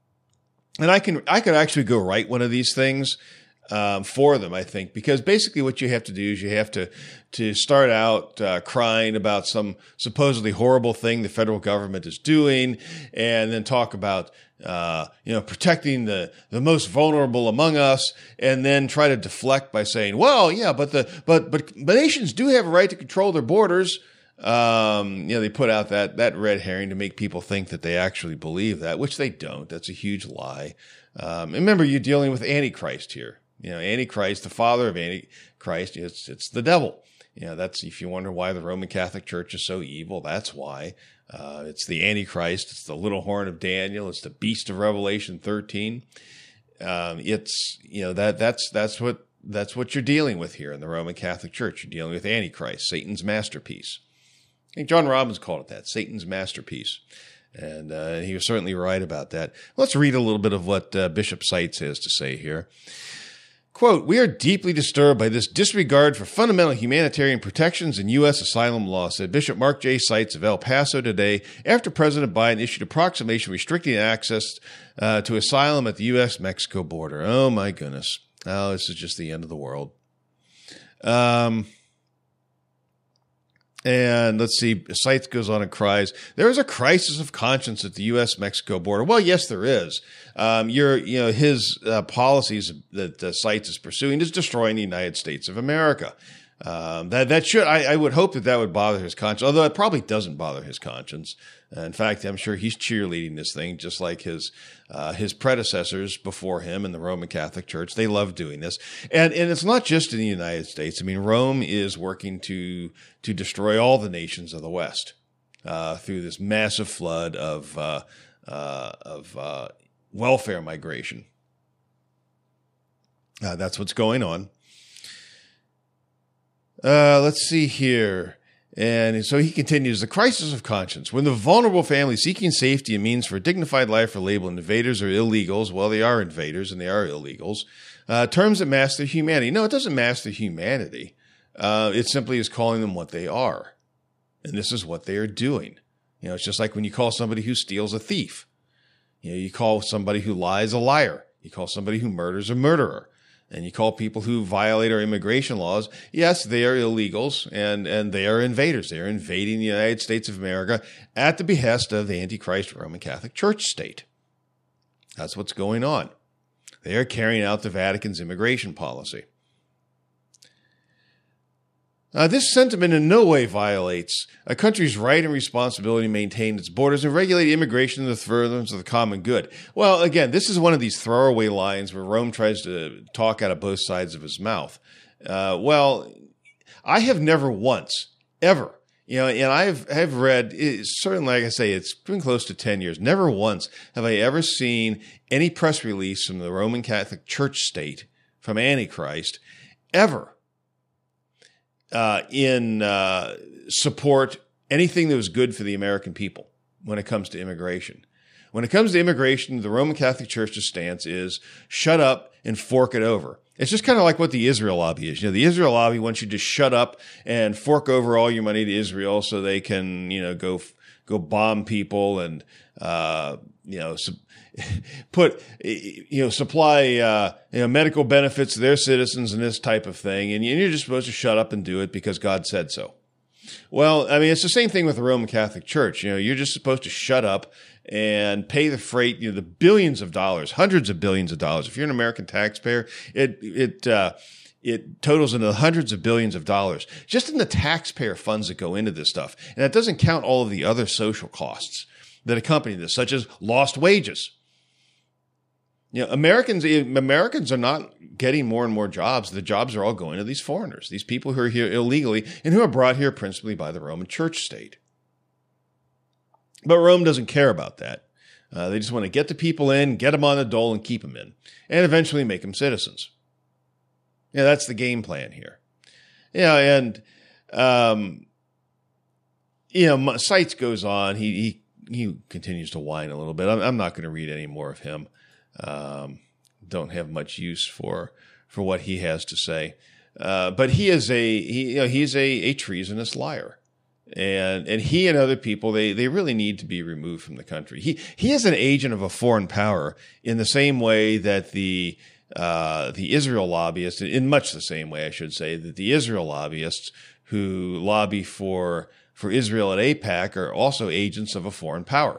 And I can, I could actually go write one of these things um, for them, I think, because basically what you have to do is you have to, to start out uh, crying about some supposedly horrible thing the federal government is doing, and then talk about Uh, you know, protecting the, the most vulnerable among us, and then try to deflect by saying, well, yeah, but the, but, but, but nations do have a right to control their borders. Um, you know, they put out that, that red herring to make people think that they actually believe that, which they don't. That's a huge lie. Um, remember, you're dealing with Antichrist here. You know, Antichrist, the father of Antichrist, it's, it's the devil. You know, that's, if you wonder why the Roman Catholic Church is so evil, that's why. Uh, it's the Antichrist. It's the little horn of Daniel. It's the beast of Revelation thirteen. Um, it's, you know, that, that's, that's what, that's what you're dealing with here in the Roman Catholic Church. You're dealing with Antichrist, Satan's masterpiece. I think John Robbins called it that, Satan's masterpiece. And, uh, he was certainly right about that. Let's read a little bit of what uh, Bishop Seitz has to say here. Quote, "We are deeply disturbed by this disregard for fundamental humanitarian protections in U S asylum law," said Bishop Mark J. Seitz of El Paso today, after President Biden issued a proclamation restricting access uh, to asylum at the U S Mexico border. Oh, my goodness. Oh, this is just the end of the world. Um, and let's see, Seitz goes on and cries, "There is a crisis of conscience at the U S Mexico border." Well, yes, there is. Um, you're, you know, his uh, policies that uh, Seitz is pursuing is destroying the United States of America. Um, that that should, I, I would hope that that would bother his conscience, although it probably doesn't bother his conscience. Uh, in fact, I'm sure he's cheerleading this thing, just like his uh, his predecessors before him in the Roman Catholic Church. They love doing this, and and it's not just in the United States. I mean, Rome is working to to destroy all the nations of the West uh, through this massive flood of uh, uh, of uh, welfare migration. Uh, that's what's going on. Uh, let's see here. And so he continues, "The crisis of conscience. When the vulnerable family seeking safety and means for a dignified life are labeled invaders or illegals," well, they are invaders and they are illegals, uh, terms that mask their humanity. No, it doesn't mask their humanity. Uh, it simply is calling them what they are. And this is what they are doing. You know, it's just like when you call somebody who steals a thief. You know, you call somebody who lies a liar. You call somebody who murders a murderer. And you call people who violate our immigration laws, yes, they are illegals and, and they are invaders. They are invading the United States of America at the behest of the Antichrist Roman Catholic Church state. That's what's going on. They are carrying out the Vatican's immigration policy. Uh, this sentiment in no way violates a country's right and responsibility to maintain its borders and regulate immigration in the furtherance of the common good. Well, again, this is one of these throwaway lines where Rome tries to talk out of both sides of his mouth. Uh, well, I have never once, ever, you know, and I've have read, certainly, like I say, it's been close to ten years. Never once have I ever seen any press release from the Roman Catholic Church state, from Antichrist, ever, Uh, in uh, support anything that was good for the American people when it comes to immigration. When it comes to immigration, the Roman Catholic Church's stance is shut up and fork it over. It's just kind of like what the Israel lobby is. You know, the Israel lobby wants you to shut up and fork over all your money to Israel so they can, you know, go go bomb people and, uh, you know, su- put, you know, supply, uh, you know, medical benefits to their citizens and this type of thing. And you're just supposed to shut up and do it because God said so. Well, I mean, it's the same thing with the Roman Catholic Church. You know, you're just supposed to shut up and pay the freight, you know, the billions of dollars, hundreds of billions of dollars. If you're an American taxpayer, it, it, uh, it totals into the hundreds of billions of dollars just in the taxpayer funds that go into this stuff. And that doesn't count all of the other social costs that accompany this, such as lost wages. You know, Americans, Americans are not getting more and more jobs. The jobs are all going to these foreigners, these people who are here illegally and who are brought here principally by the Roman Church state. But Rome doesn't care about that. Uh, they just want to get the people in, get them on the dole, and keep them in, and eventually make them citizens. Yeah, that's the game plan here. Yeah, and um, you know, Seitz goes on. He he he continues to whine a little bit. I'm, I'm not going to read any more of him. Um, don't have much use for for what he has to say. Uh, but he is a he you know he's a, a treasonous liar. And and he and other people, they they really need to be removed from the country. He he is an agent of a foreign power in the same way that the uh, the Israel lobbyists, in much the same way, I should say, that the Israel lobbyists who lobby for for Israel at AIPAC are also agents of a foreign power.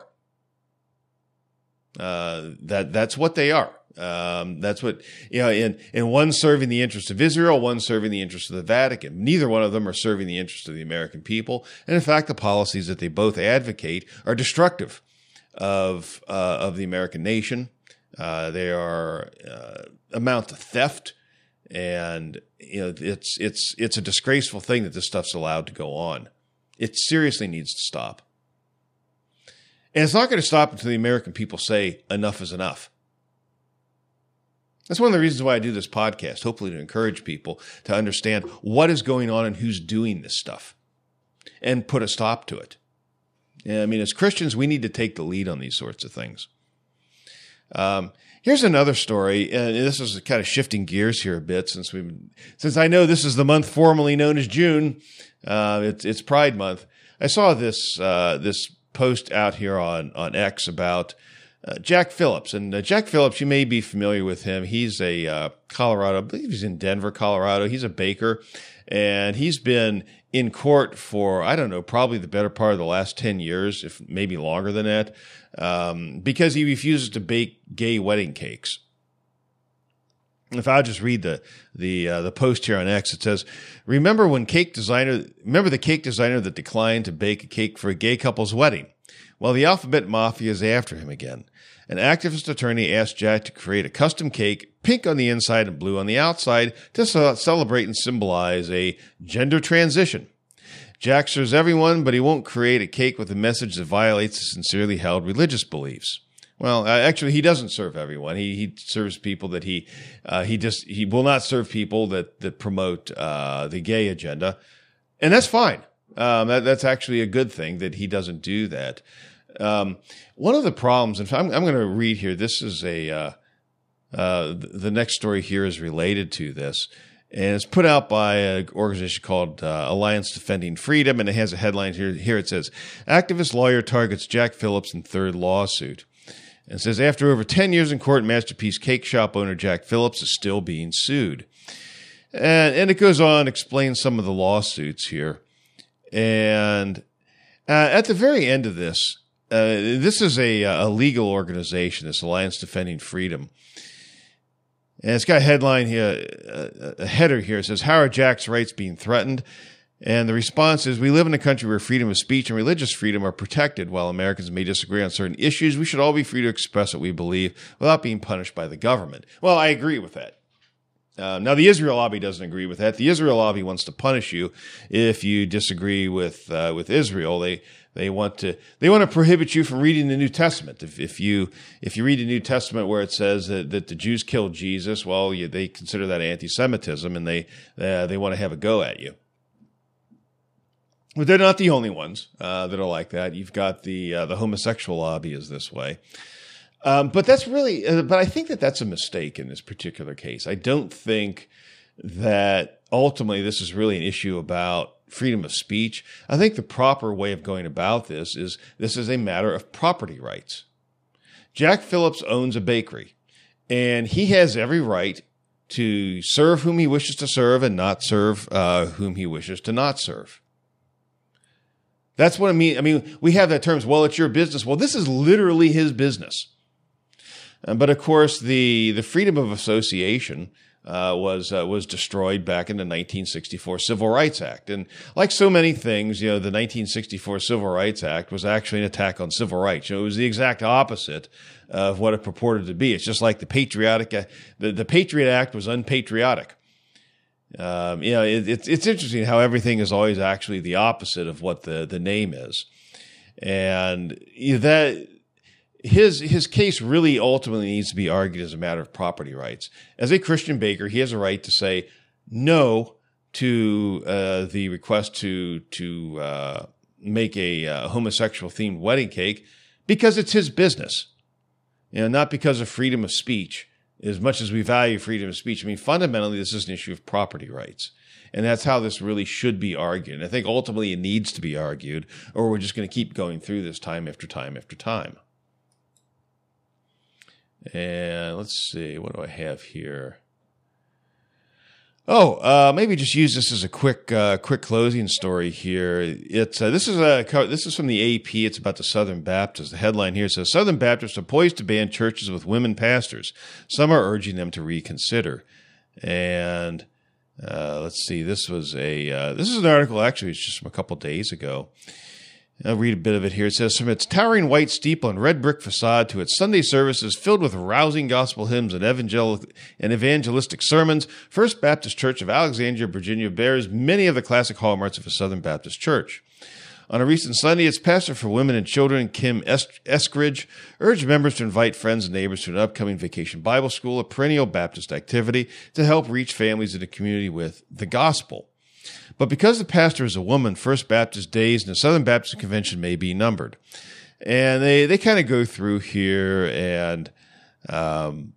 Uh, that that's what they are. Um, that's what, you know, and, and one serving the interest of Israel, one serving the interest of the Vatican. Neither one of them are serving the interest of the American people. And in fact, the policies that they both advocate are destructive of, uh, of the American nation. Uh, they are, uh, amount to theft. And, you know, it's, it's, it's a disgraceful thing that this stuff's allowed to go on. It seriously needs to stop. And it's not going to stop until the American people say enough is enough. That's one of the reasons why I do this podcast, hopefully to encourage people to understand what is going on and who's doing this stuff and put a stop to it. Yeah, I mean, as Christians, we need to take the lead on these sorts of things. Um, here's another story, and this is kind of shifting gears here a bit since we, since I know this is the month formerly known as June. Uh, it's, it's Pride Month. I saw this uh, this post out here on on X about Uh, Jack Phillips. And uh, Jack Phillips, you may be familiar with him. He's a uh, Colorado, I believe he's in Denver, Colorado. He's a baker, and he's been in court for, I don't know, probably the better part of the last ten years, if maybe longer than that, um, because he refuses to bake gay wedding cakes. If I'll just read the the uh, the post here on X, it says, "Remember when cake designer? Remember the cake designer that declined to bake a cake for a gay couple's wedding? Well, the Alphabet Mafia is after him again. An activist attorney asked Jack to create a custom cake, pink on the inside and blue on the outside, to ce- celebrate and symbolize a gender transition. Jack serves everyone, but he won't create a cake with a message that violates his sincerely held religious beliefs." Well, uh, actually, he doesn't serve everyone. He he serves people that he uh, he just he will not serve people that that promote uh, the gay agenda, and that's fine. Um, that, that's actually a good thing that he doesn't do that. Um, one of the problems, and I'm, I'm going to read here. This is a uh, uh, the next story here is related to this, and it's put out by an organization called uh, Alliance Defending Freedom, and it has a headline here. Here it says, "Activist lawyer targets Jack Phillips in third lawsuit." And it says, after over ten years in court, Masterpiece Cake Shop owner Jack Phillips is still being sued. And, and it goes on to explain some of the lawsuits here. And uh, at the very end of this, uh, this is a, a legal organization, this Alliance Defending Freedom. And it's got a headline here, a, a header here. It says, "How are Jack's rights being threatened?" And the response is, "We live in a country where freedom of speech and religious freedom are protected. While Americans may disagree on certain issues, we should all be free to express what we believe without being punished by the government." Well, I agree with that. Uh, now, the Israel lobby doesn't agree with that. The Israel lobby wants to punish you if you disagree with uh, with Israel. They they want to they want to prohibit you from reading the New Testament. If if you if you read the New Testament where it says that, that the Jews killed Jesus, well, you, they consider that anti-Semitism, and they uh, they want to have a go at you. But they're not the only ones uh, that are like that. You've got the uh, the homosexual lobby is this way. Um, but that's really, uh, but I think that that's a mistake in this particular case. I don't think that ultimately this is really an issue about freedom of speech. I think the proper way of going about this is this is a matter of property rights. Jack Phillips owns a bakery, and he has every right to serve whom he wishes to serve and not serve uh, whom he wishes to not serve. That's what I mean. I mean, we have that terms, well, it's your business. Well, this is literally his business. Uh, but of course, the, the freedom of association uh, was uh, was destroyed back in the nineteen sixty-four Civil Rights Act. And like so many things, you know, the nineteen sixty-four Civil Rights Act was actually an attack on civil rights. You know, it was the exact opposite of what it purported to be. It's just like the patriotic, uh, the, the Patriot Act was unpatriotic. Um, you know, it, it's it's interesting how everything is always actually the opposite of what the, the name is, and that his his case really ultimately needs to be argued as a matter of property rights. As a Christian baker, he has a right to say no to uh, the request to to uh, make a uh, homosexual themed wedding cake because it's his business, you know, not because of freedom of speech. As much as we value freedom of speech, I mean, fundamentally, this is an issue of property rights. And that's how this really should be argued. And I think ultimately it needs to be argued, or we're just going to keep going through this time after time after time. And let's see, what do I have here? Oh, uh, maybe just use this as a quick, uh, quick closing story here. It's uh, this is a this is from the A P. It's about the Southern Baptists. The headline here says Southern Baptists are poised to ban churches with women pastors. Some are urging them to reconsider. And uh, let's see, this was a uh, this is an article actually it's just from a couple days ago. I'll read a bit of it here. It says, from its towering white steeple and red brick facade to its Sunday services filled with rousing gospel hymns and, evangel- and evangelistic sermons, First Baptist Church of Alexandria, Virginia bears many of the classic hallmarks of a Southern Baptist church. On a recent Sunday, its pastor for women and children, Kim Eskridge, urged members to invite friends and neighbors to an upcoming Vacation Bible School, a perennial Baptist activity to help reach families in the community with the gospel. But because the pastor is a woman, First Baptist days in the Southern Baptist Convention may be numbered. And they, they kind of go through here and um,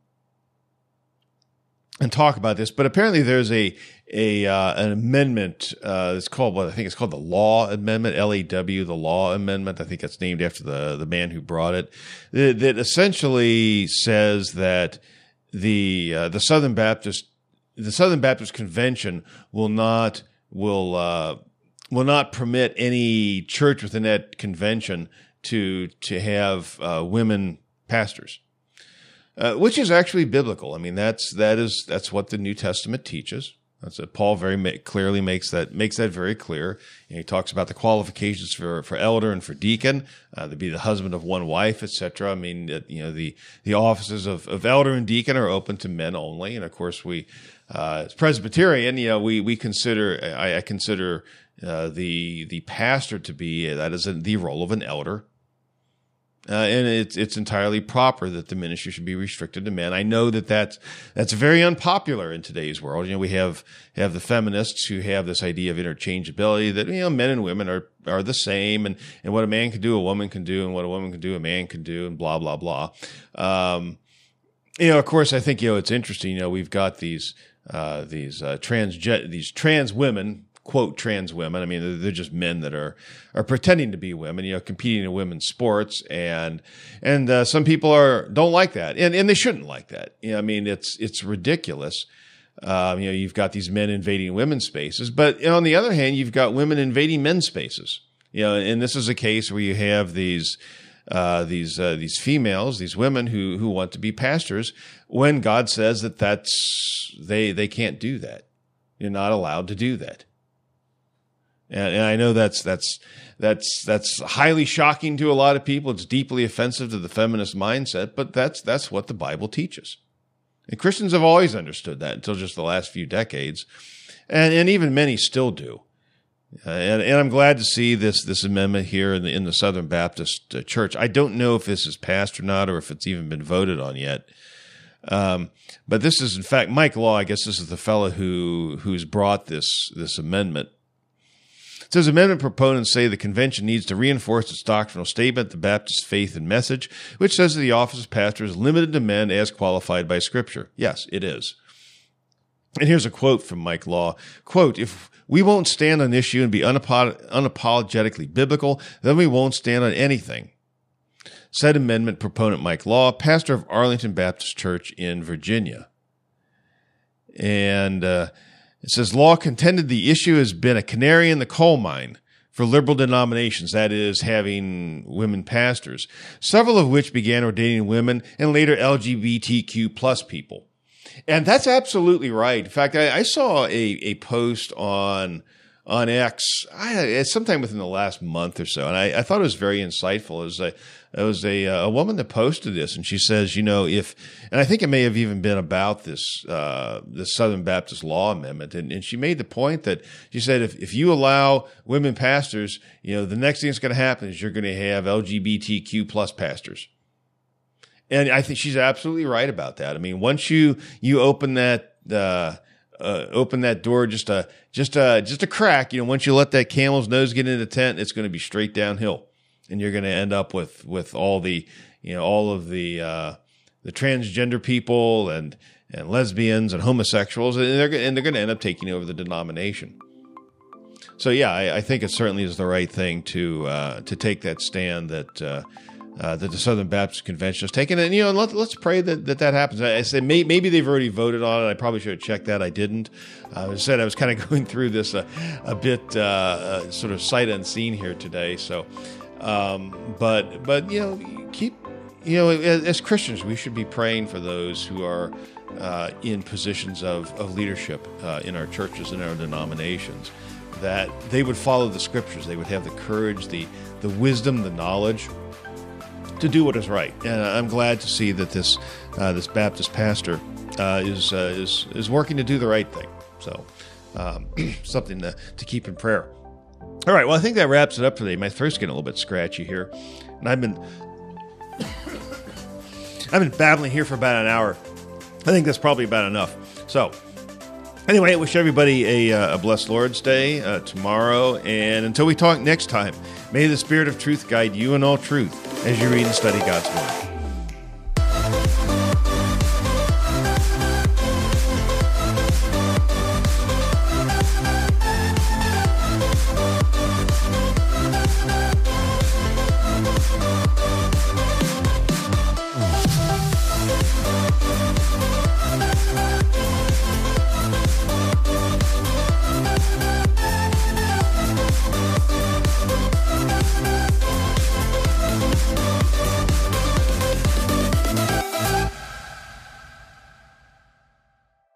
and talk about this. But apparently there's a a uh, an amendment. Uh, it's called what I think it's called the Law Amendment, L A W, the Law Amendment. I think that's named after the the man who brought it. That, that essentially says that the uh, the Southern Baptist the Southern Baptist Convention will not will uh, will not permit any church within that convention to to have uh, women pastors, uh, which is actually biblical. I mean, that's that is that's what the New Testament teaches. That's what Paul very ma- clearly makes that makes that very clear. And he talks about the qualifications for for elder and for deacon, uh, to be the husband of one wife, et cetera. I mean, you know, the the offices of, of elder and deacon are open to men only, and of course we. Uh, as Presbyterian, you know, we, we consider, I, I consider, uh, the, the pastor to be, that is a, the role of an elder. Uh, and it's, it's entirely proper that the ministry should be restricted to men. I know that that's, that's very unpopular in today's world. You know, we have, have the feminists who have this idea of interchangeability that, you know, men and women are, are the same, and, and what a man can do, a woman can do, and what a woman can do, a man can do, and blah, blah, blah. Um, you know, of course, I think, you know, it's interesting, you know, we've got these, Uh, these uh, trans these trans women, quote trans women. I mean, they're, they're just men that are are pretending to be women, you know, competing in women's sports, and and uh, some people are don't like that, and and they shouldn't like that. You know, I mean, it's it's ridiculous. Um, you know, you've got these men invading women's spaces, but you know, on the other hand, you've got women invading men's spaces. You know, and this is a case where you have these. Uh, these uh, these females, these women who who want to be pastors, when God says that that's they they can't do that, you're not allowed to do that, and, and I know that's that's that's that's highly shocking to a lot of people. It's deeply offensive to the feminist mindset, but that's that's what the Bible teaches, and Christians have always understood that until just the last few decades, and and even many still do. Uh, and, and I'm glad to see this this amendment here in the in the Southern Baptist uh, Church. I don't know if this is passed or not, or if it's even been voted on yet. Um, but this is, in fact, Mike Law. I guess this is the fellow who who's brought this this amendment. It says amendment proponents say the convention needs to reinforce its doctrinal statement, the Baptist faith and message, which says that the office of pastor is limited to men as qualified by Scripture. Yes, it is. And here's a quote from Mike Law. Quote, if we won't stand on an issue and be unapolog- unapologetically biblical, then we won't stand on anything. Said amendment proponent Mike Law, pastor of Arlington Baptist Church in Virginia. And uh, it says, Law contended the issue has been a canary in the coal mine for liberal denominations, that is, having women pastors, several of which began ordaining women and later L G B T Q plus people. And that's absolutely right. In fact, I, I saw a, a post on on X I, sometime within the last month or so, and I, I thought it was very insightful. It was a it was a, a woman that posted this, and she says, you know, if, and I think it may have even been about this uh, the Southern Baptist Law Amendment, and, and she made the point that she said if if you allow women pastors, you know, the next thing that's going to happen is you're going to have L G B T Q plus pastors. And I think she's absolutely right about that. I mean, once you you open that uh, uh, open that door just a just a just a crack, you know, once you let that camel's nose get in the tent, it's going to be straight downhill, and you're going to end up with with all the you know all of the uh, the transgender people and and lesbians and homosexuals, and they're and they're going to end up taking over the denomination. So yeah, I, I think it certainly is the right thing to uh, to take that stand that. Uh, Uh, that the Southern Baptist Convention has taken. And, you know, let, let's pray that, that that happens. I, I said may, maybe they've already voted on it. I probably should have checked that. I didn't. Uh, I said I was kind of going through this uh, a bit uh, uh, sort of sight unseen here today. So, um, but, but, you know, keep, you know, as, as Christians, we should be praying for those who are uh, in positions of, of leadership uh, in our churches and our denominations, that they would follow the Scriptures. They would have the courage, the, the wisdom, the knowledge to do what is right. And I'm glad to see that this uh, this Baptist pastor uh, is uh, is is working to do the right thing. So um, something to, to keep in prayer. All right, well, I think that wraps it up today. My throat's getting a little bit scratchy here, and I've been I've been babbling here for about an hour. I think that's probably about enough. So anyway, I wish everybody a, uh, a blessed Lord's Day uh, tomorrow, and until we talk next time, may the Spirit of truth guide you in all truth as you read and study God's Word.